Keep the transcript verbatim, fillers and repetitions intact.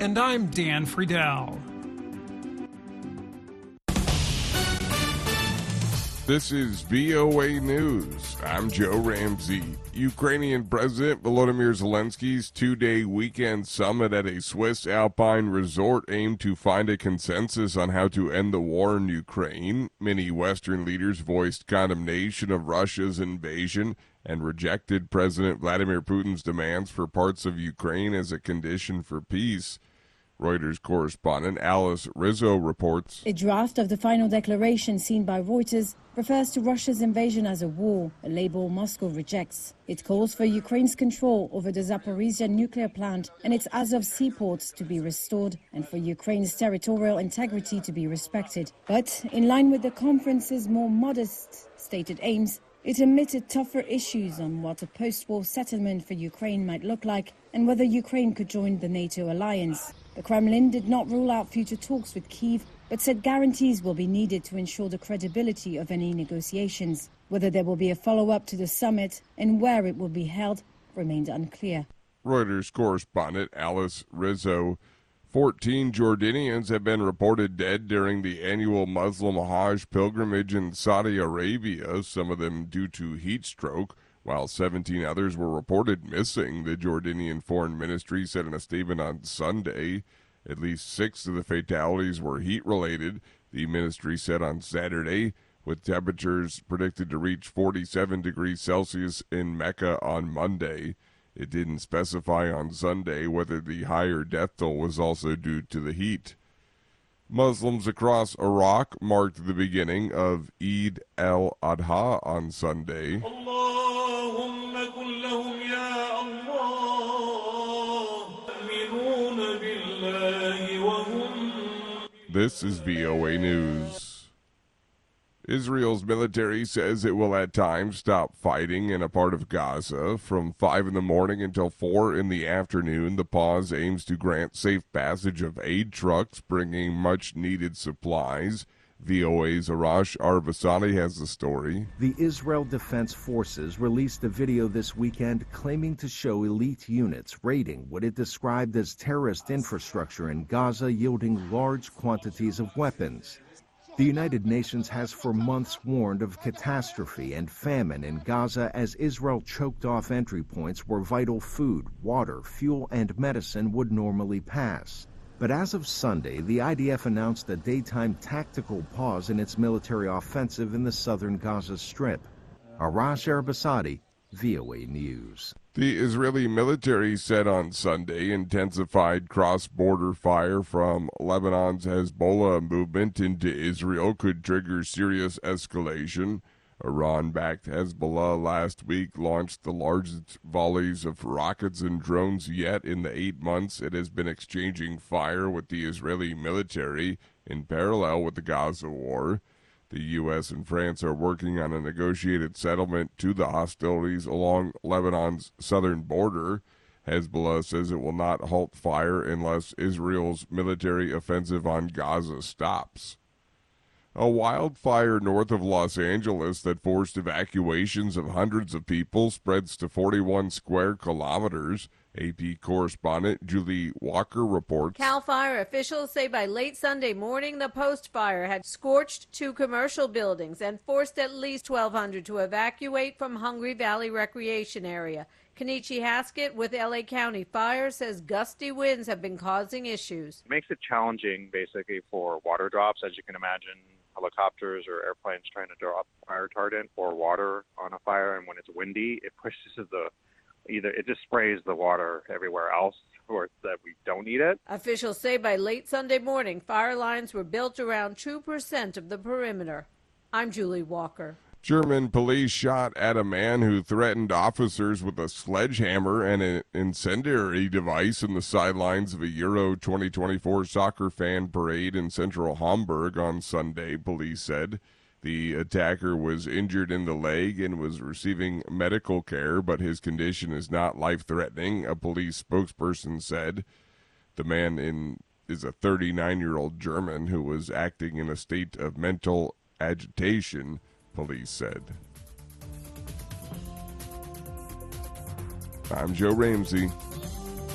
And I'm Dan Friedel. This is V O A News. I'm Joe Ramsey. Ukrainian President Volodymyr Zelensky's two-day weekend summit at a Swiss alpine resort aimed to find a consensus on how to end the war in Ukraine. Many Western leaders voiced condemnation of Russia's invasion and rejected President Vladimir Putin's demands for parts of Ukraine as a condition for peace. Reuters correspondent Alice Rizzo reports. A draft of the final declaration seen by Reuters refers to Russia's invasion as a war, a label Moscow rejects. It calls for Ukraine's control over the Zaporizhzhia nuclear plant and its Azov seaports to be restored and for Ukraine's territorial integrity to be respected. But in line with the conference's more modest stated aims, it omitted tougher issues on what a post-war settlement for Ukraine might look like and whether Ukraine could join the NATO alliance. The Kremlin did not rule out future talks with Kyiv, but said guarantees will be needed to ensure the credibility of any negotiations. Whether there will be a follow-up to the summit and where it will be held remained unclear. Reuters correspondent Alice Rizzo. Fourteen Jordanians have been reported dead during the annual Muslim Hajj pilgrimage in Saudi Arabia, some of them due to heat stroke, while seventeen others were reported missing, the Jordanian Foreign Ministry said in a statement on Sunday. At least six of the fatalities were heat-related, the ministry said on Saturday, with temperatures predicted to reach forty-seven degrees Celsius in Mecca on Monday. It didn't specify on Sunday whether the higher death toll was also due to the heat. Muslims across Iraq marked the beginning of Eid al-Adha on Sunday. This is V O A News. Israel's military says it will at times stop fighting in a part of Gaza. From five in the morning until four in the afternoon, the pause aims to grant safe passage of aid trucks bringing much-needed supplies. V O A's Arash Arabasadi has the story. The Israel Defense Forces released a video this weekend claiming to show elite units raiding what it described as terrorist infrastructure in Gaza, yielding large quantities of weapons. The United Nations has for months warned of catastrophe and famine in Gaza as Israel choked off entry points where vital food, water, fuel, and medicine would normally pass. But as of Sunday, the I D F announced a daytime tactical pause in its military offensive in the southern Gaza Strip. Arash Arabasadi, V O A News. The Israeli military said on Sunday intensified cross-border fire from Lebanon's Hezbollah movement into Israel could trigger serious escalation. Iran-backed Hezbollah last week launched the largest volleys of rockets and drones yet in the eight months it has been exchanging fire with the Israeli military in parallel with the Gaza war. The U S and France are working on a negotiated settlement to the hostilities along Lebanon's southern border. Hezbollah says it will not halt fire unless Israel's military offensive on Gaza stops. A wildfire north of Los Angeles that forced evacuations of hundreds of people spreads to forty-one square kilometers. A P correspondent Julie Walker reports. CAL FIRE officials say by late Sunday morning, the post fire had scorched two commercial buildings and forced at least twelve hundred to evacuate from Hungry Valley Recreation Area. Kenichi Haskett with L A County Fire says gusty winds have been causing issues. It makes it challenging, basically, for water drops, as you can imagine. Helicopters or airplanes trying to drop fire retardant or water on a fire, and when it's windy, it pushes the either it just sprays the water everywhere else or that we don't need it. Officials say by late Sunday morning, fire lines were built around two percent of the perimeter. I'm Julie Walker. German police shot at a man who threatened officers with a sledgehammer and an incendiary device in the sidelines of a Euro twenty twenty-four soccer fan parade in central Hamburg on Sunday, police said. The attacker was injured in the leg and was receiving medical care, but his condition is not life-threatening, a police spokesperson said. The man in, is a thirty-nine-year-old German who was acting in a state of mental agitation, police said. I'm Joe Ramsey.